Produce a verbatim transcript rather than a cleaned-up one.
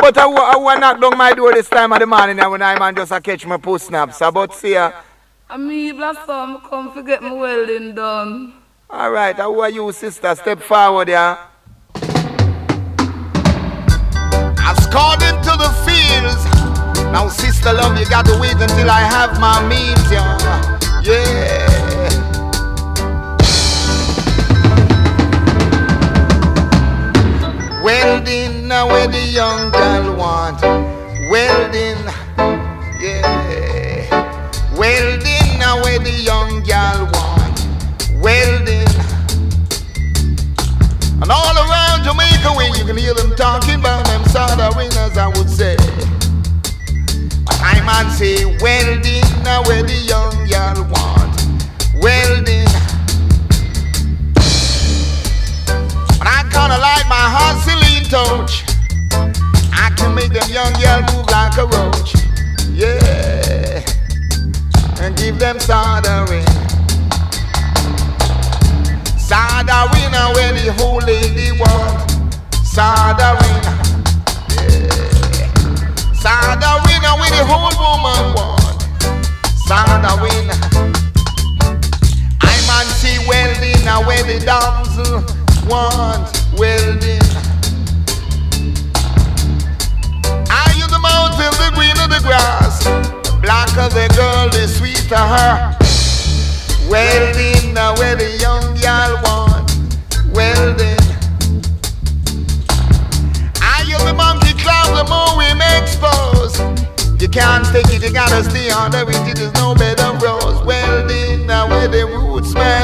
But I, I, I knock down my door this time of the morning and when I man just a catch my post snaps. About see ya. I mean, Blossom, come forget my welding done. Alright, how are you, sister? Step forward, yeah. I've scored into the fields. Now, sister love, you got to wait until I have my meals, yeah. Yeah. Welding, now where the young girl want. Welding, yeah. Welding, now where the young girl want. Welding. And all around Jamaica when you can hear them talking about them soldering, as I would say. But I man say welding, now where the young girl want. Welding. But I kinda like my Vaseline touch. I can make them young girl move like a roach. Yeah. And give them soldering. Soldering where the whole lady want. Soldering. Yeah. Soldering where the whole woman want. Soldering. I man see welding where the damsel want. Welding. I use the mountain, the green of the grass. The blacker the girl, the sweeter her. Welding, now where the young girl want. Welding. I use the monkey clown, the more we expose. You can't take it, you gotta stay under it, it is no better rose. Welding, now where the roots man.